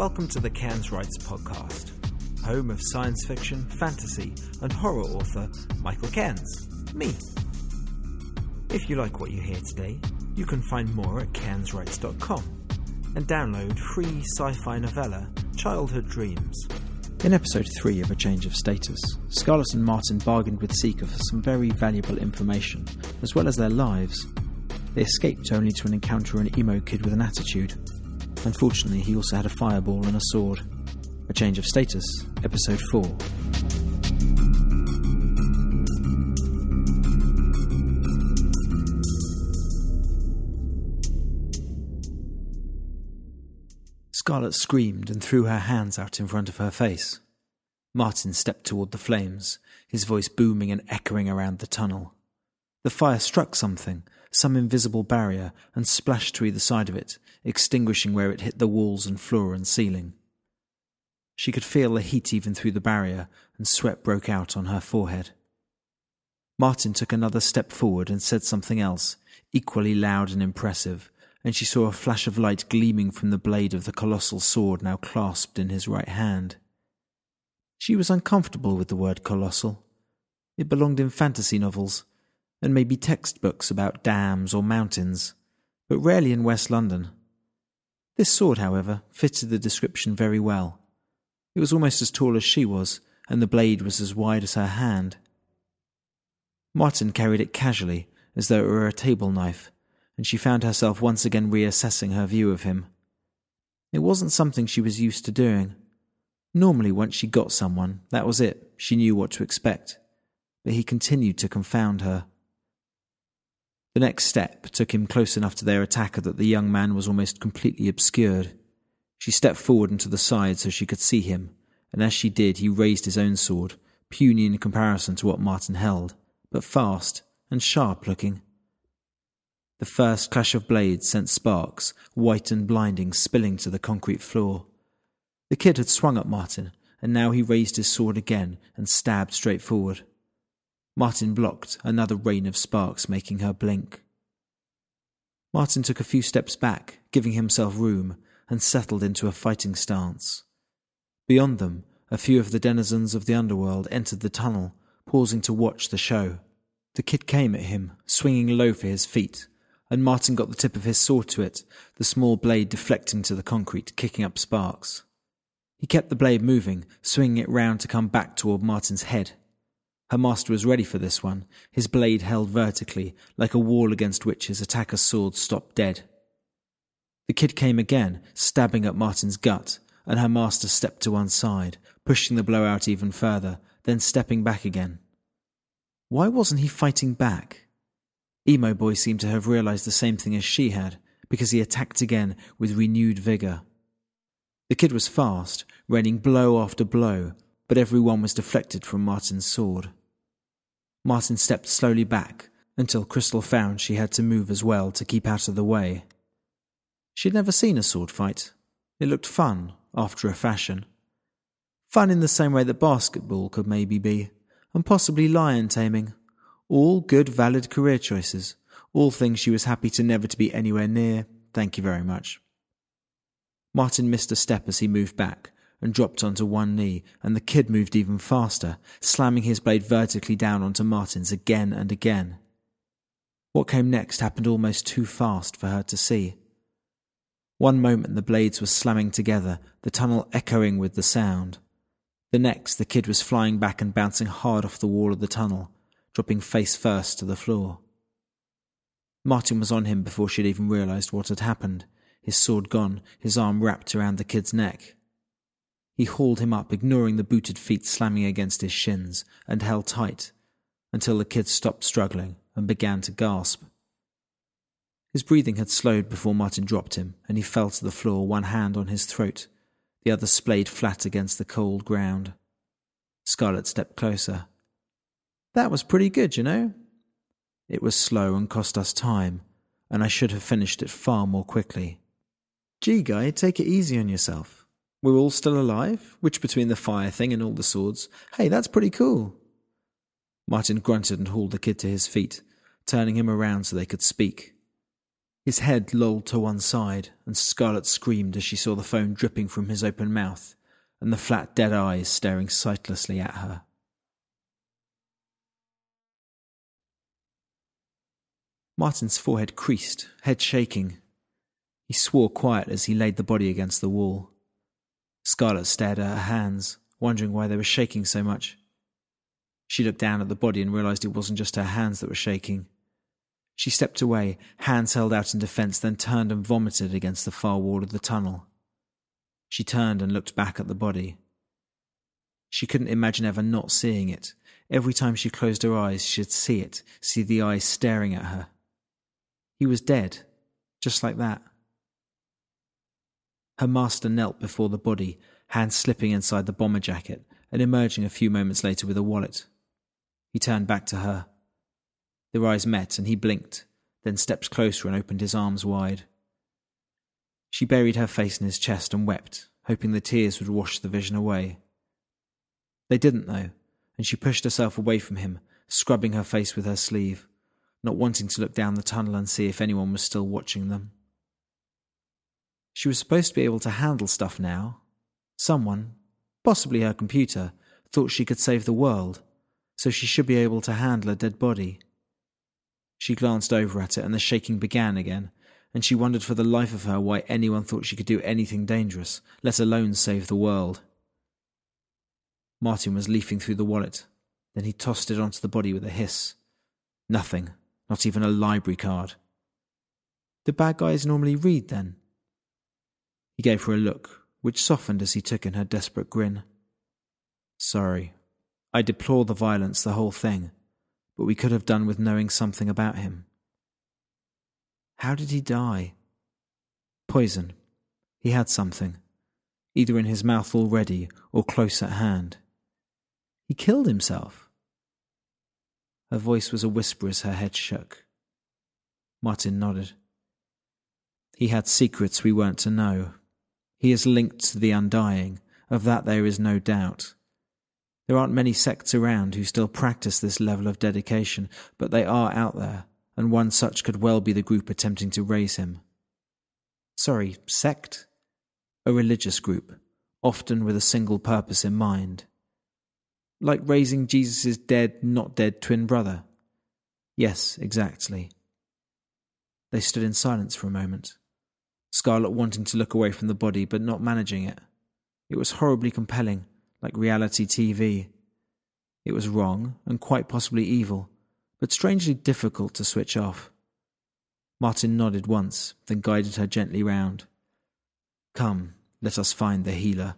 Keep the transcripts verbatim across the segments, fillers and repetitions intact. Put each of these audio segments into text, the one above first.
welcome to the Cairns Writes podcast, home of science fiction, fantasy and horror author Michael Cairns, me. If you like what you hear today, you can find more at cairns writes dot com and download free sci-fi novella Childhood Dreams. In episode three of A Change of Status, Scarlett and Martin bargained with Seeker for some very valuable information, as well as their lives. They escaped only to encounter an emo kid with an attitude. Unfortunately, he also had a fireball and a sword. A Change of Status, episode four. Scarlett screamed and threw her hands out in front of her face. Martin stepped toward the flames, his voice booming and echoing around the tunnel. The fire struck something, some invisible barrier, and splashed to either side of it, extinguishing where it hit the walls and floor and ceiling. She could feel the heat even through the barrier, and sweat broke out on her forehead. Martin took another step forward and said something else, equally loud and impressive, and she saw a flash of light gleaming from the blade of the colossal sword now clasped in his right hand. She was uncomfortable with the word colossal. It belonged in fantasy novels, and maybe textbooks about dams or mountains, but rarely in West London. This sword, however, fitted the description very well. It was almost as tall as she was, and the blade was as wide as her hand. Martin carried it casually, as though it were a table knife, and she found herself once again reassessing her view of him. It wasn't something she was used to doing. Normally, once she got someone, that was it, she knew what to expect. But he continued to confound her. The next step took him close enough to their attacker that the young man was almost completely obscured. She stepped forward and to the side so she could see him, and as she did he raised his own sword, puny in comparison to what Martin held, but fast and sharp-looking. The first clash of blades sent sparks, white and blinding, spilling to the concrete floor. The kid had swung at Martin, and now he raised his sword again and stabbed straight forward. Martin blocked, another rain of sparks making her blink. Martin took a few steps back, giving himself room, and settled into a fighting stance. Beyond them, a few of the denizens of the underworld entered the tunnel, pausing to watch the show. The kid came at him, swinging low for his feet, and Martin got the tip of his sword to it, the small blade deflecting to the concrete, kicking up sparks. He kept the blade moving, swinging it round to come back toward Martin's head. Her master was ready for this one, his blade held vertically, like a wall against which his attacker's sword stopped dead. The kid came again, stabbing at Martin's gut, and her master stepped to one side, pushing the blow out even further, then stepping back again. Why wasn't he fighting back? Emo Boy seemed to have realised the same thing as she had, because he attacked again with renewed vigour. The kid was fast, raining blow after blow, but every one was deflected from Martin's sword. Martin stepped slowly back, until Crystal found she had to move as well to keep out of the way. She'd never seen a sword fight. It looked fun, after a fashion. Fun in the same way that basketball could maybe be, and possibly lion taming. All good, valid career choices, all things she was happy to never to be anywhere near, thank you very much. Martin missed a step as he moved back, and dropped onto one knee, and the kid moved even faster, slamming his blade vertically down onto Martin's again and again. What came next happened almost too fast for her to see. One moment the blades were slamming together, the tunnel echoing with the sound. The next the kid was flying back and bouncing hard off the wall of the tunnel, dropping face first to the floor. Martin was on him before she'd even realised what had happened, his sword gone, his arm wrapped around the kid's neck. He hauled him up, ignoring the booted feet slamming against his shins, and held tight, until the kid stopped struggling and began to gasp. His breathing had slowed before Martin dropped him, and he fell to the floor, one hand on his throat, the other splayed flat against the cold ground. Scarlett stepped closer. "That was pretty good, you know." "It was slow and cost us time, and I should have finished it far more quickly." "Gee, guy, take it easy on yourself. We're all still alive, which between the fire thing and all the swords, hey, that's pretty cool." Martin grunted and hauled the kid to his feet, turning him around so they could speak. His head lolled to one side, and Scarlett screamed as she saw the foam dripping from his open mouth and the flat dead eyes staring sightlessly at her. Martin's forehead creased, head shaking. He swore quiet as he laid the body against the wall. Scarlett stared at her hands, wondering why they were shaking so much. She looked down at the body and realised it wasn't just her hands that were shaking. She stepped away, hands held out in defence, then turned and vomited against the far wall of the tunnel. She turned and looked back at the body. She couldn't imagine ever not seeing it. Every time she closed her eyes, she'd see it, see the eyes staring at her. He was dead, just like that. Her master knelt before the body, hands slipping inside the bomber jacket and emerging a few moments later with a wallet. He turned back to her. Their eyes met and he blinked, then stepped closer and opened his arms wide. She buried her face in his chest and wept, hoping the tears would wash the vision away. They didn't, though, and she pushed herself away from him, scrubbing her face with her sleeve, not wanting to look down the tunnel and see if anyone was still watching them. She was supposed to be able to handle stuff now. Someone, possibly her computer, thought she could save the world, so she should be able to handle a dead body. She glanced over at it and the shaking began again, and she wondered for the life of her why anyone thought she could do anything dangerous, let alone save the world. Martin was leafing through the wallet. Then he tossed it onto the body with a hiss. Nothing, not even a library card. Do bad guys normally read, then? He gave her a look, which softened as he took in her desperate grin. Sorry. I deplore the violence, the whole thing, but we could have done with knowing something about him. How did he die? Poison. He had something, either in his mouth already or close at hand. He killed himself. Her voice was a whisper as her head shook. Martin nodded. He had secrets we weren't to know. He is linked to the Undying, of that there is no doubt. There aren't many sects around who still practice this level of dedication, but they are out there, and one such could well be the group attempting to raise him. Sorry, sect? A religious group, often with a single purpose in mind. Like raising Jesus' dead, not dead twin brother. Yes, exactly. They stood in silence for a moment, Scarlett wanting to look away from the body but not managing it. It was horribly compelling, like reality T V. It was wrong and quite possibly evil, but strangely difficult to switch off. Martin nodded once, then guided her gently round. Come, let us find the healer.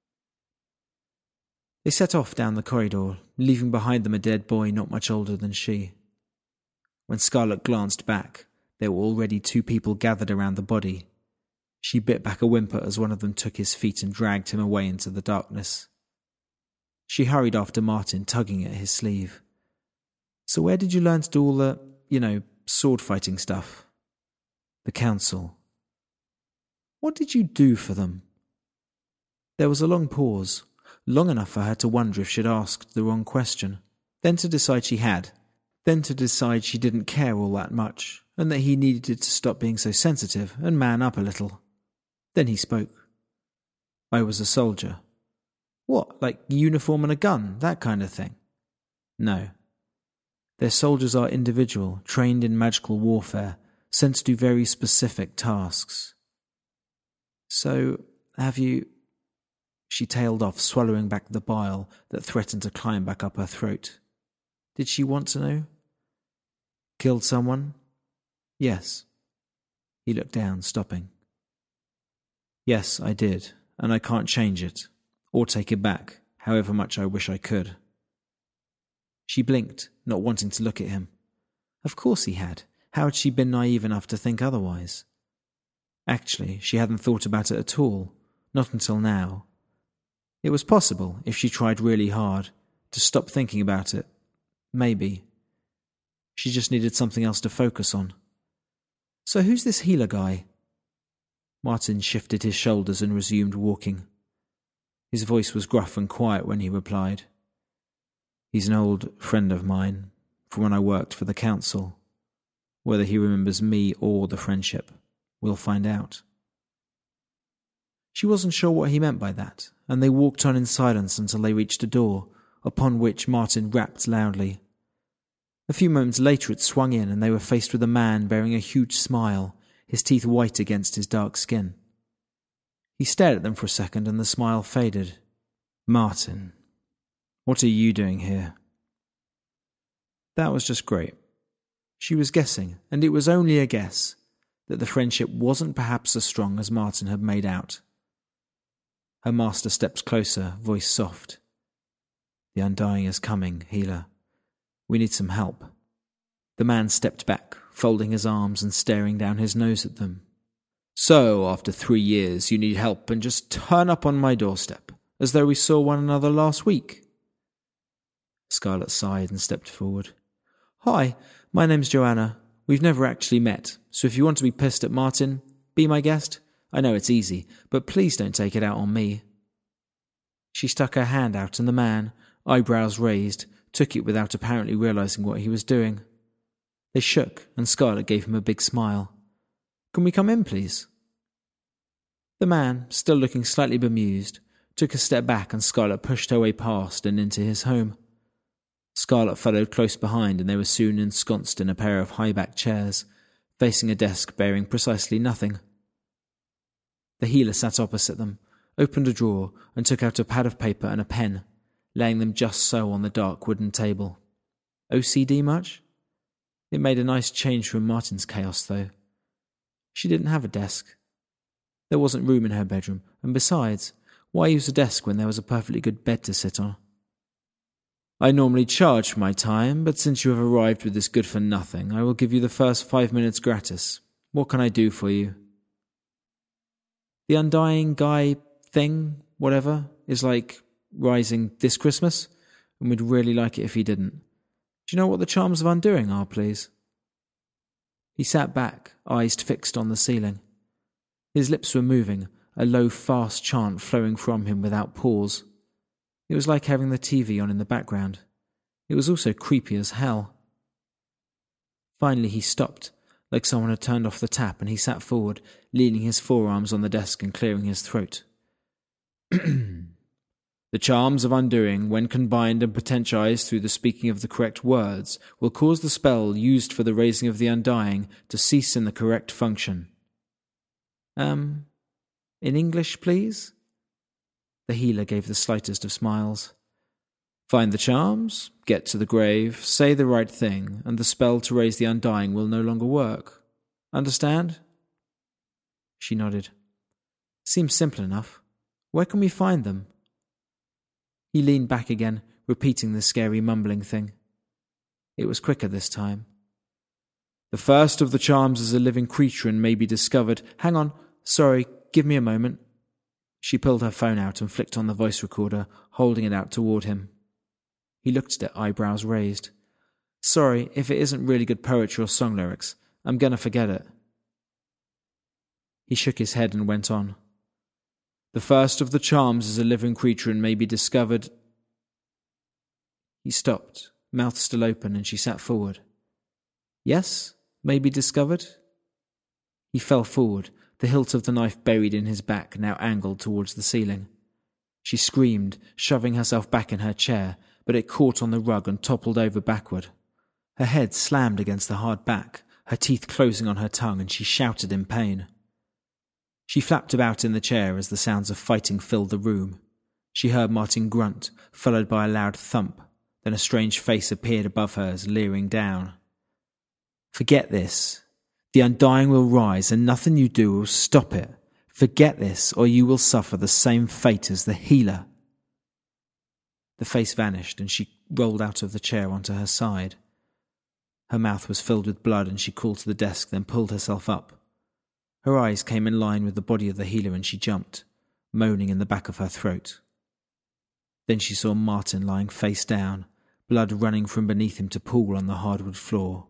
They set off down the corridor, leaving behind them a dead boy not much older than she. When Scarlett glanced back, there were already two people gathered around the body. She bit back a whimper as one of them took his feet and dragged him away into the darkness. She hurried after Martin, tugging at his sleeve. So where did you learn to do all the, you know, sword-fighting stuff? The council. What did you do for them? There was a long pause, long enough for her to wonder if she'd asked the wrong question, then to decide she had, then to decide she didn't care all that much, and that he needed to stop being so sensitive and man up a little. Then he spoke. I was a soldier. What, like uniform and a gun, that kind of thing? No. Their soldiers are individual, trained in magical warfare, sent to do very specific tasks. So, have you... She tailed off, swallowing back the bile that threatened to climb back up her throat. Did she want to know? Killed someone? Yes. He looked down, stopping. Yes, I did, and I can't change it, or take it back, however much I wish I could. She blinked, not wanting to look at him. Of course he had. How had she been naive enough to think otherwise? Actually, she hadn't thought about it at all, not until now. It was possible, if she tried really hard, to stop thinking about it. Maybe. She just needed something else to focus on. So who's this healer guy? Martin shifted his shoulders and resumed walking. His voice was gruff and quiet when he replied. He's an old friend of mine, from when I worked for the council. Whether he remembers me or the friendship, we'll find out. She wasn't sure what he meant by that, and they walked on in silence until they reached a door, upon which Martin rapped loudly. A few moments later it swung in, and they were faced with a man bearing a huge smile, his teeth white against his dark skin. He stared at them for a second, and the smile faded. "Martin, what are you doing here?" That was just great. She was guessing, and it was only a guess, that the friendship wasn't perhaps as strong as Martin had made out. Her master stepped closer, voice soft. "The Undying is coming, healer. We need some help." The man stepped back, folding his arms and staring down his nose at them. "So, after three years, you need help and just turn up on my doorstep, as though we saw one another last week?" Scarlett sighed and stepped forward. "Hi, my name's Joanna. We've never actually met, so if you want to be pissed at Martin, be my guest. I know it's easy, but please don't take it out on me." She stuck her hand out, and the man, eyebrows raised, took it without apparently realizing what he was doing. They shook, and Scarlett gave him a big smile. "Can we come in, please?" The man, still looking slightly bemused, took a step back, and Scarlett pushed her way past and into his home. Scarlett followed close behind, and they were soon ensconced in a pair of high-backed chairs, facing a desk bearing precisely nothing. The healer sat opposite them, opened a drawer, and took out a pad of paper and a pen, laying them just so on the dark wooden table. O C D much? It made a nice change from Martin's chaos, though. She didn't have a desk. There wasn't room in her bedroom, and besides, why use a desk when there was a perfectly good bed to sit on? "I normally charge for my time, but since you have arrived with this good-for-nothing, I will give you the first five minutes gratis. What can I do for you?" "The Undying guy thing, whatever, is like rising this Christmas, and we'd really like it if he didn't. Do you know what the charms of Undoing are, please?" He sat back, eyes fixed on the ceiling. His lips were moving, a low, fast chant flowing from him without pause. It was like having the T V on in the background. It was also creepy as hell. Finally he stopped, like someone had turned off the tap, and he sat forward, leaning his forearms on the desk and clearing his throat. "The charms of Undoing, when combined and potentialized through the speaking of the correct words, will cause the spell used for the raising of the Undying to cease in the correct function." Um, in English, please?" The healer gave the slightest of smiles. "Find the charms, get to the grave, say the right thing, and the spell to raise the Undying will no longer work. Understand?" She nodded. "Seems simple enough. Where can we find them?" He leaned back again, repeating the scary mumbling thing. It was quicker this time. "The first of the charms is a living creature and may be discovered. Hang on, sorry, give me a moment." She pulled her phone out and flicked on the voice recorder, holding it out toward him. He looked at it, eyebrows raised. "Sorry, if it isn't really good poetry or song lyrics, I'm gonna forget it." He shook his head and went on. "The first of the charms is a living creature and may be discovered." He stopped, mouth still open, and she sat forward. "Yes, may be discovered?" He fell forward, the hilt of the knife buried in his back, now angled towards the ceiling. She screamed, shoving herself back in her chair, but it caught on the rug and toppled over backward. Her head slammed against the hard back, her teeth closing on her tongue, and she shouted in pain. She flapped about in the chair as the sounds of fighting filled the room. She heard Martin grunt, followed by a loud thump. Then a strange face appeared above hers, leering down. "Forget this. The Undying will rise, and nothing you do will stop it. Forget this, or you will suffer the same fate as the healer." The face vanished, and she rolled out of the chair onto her side. Her mouth was filled with blood, and she crawled to the desk, then pulled herself up. Her eyes came in line with the body of the healer, and she jumped, moaning in the back of her throat. Then she saw Martin lying face down, blood running from beneath him to pool on the hardwood floor.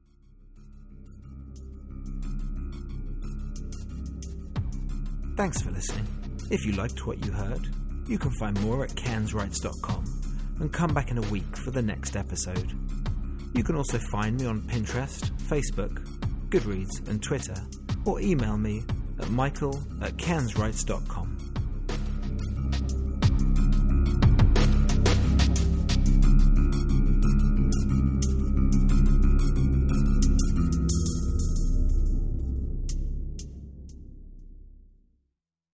Thanks for listening. If you liked what you heard, you can find more at cans writes dot com and come back in a week for the next episode. You can also find me on Pinterest, Facebook, Goodreads and Twitter, or email me at michael at cairnswrites dot com.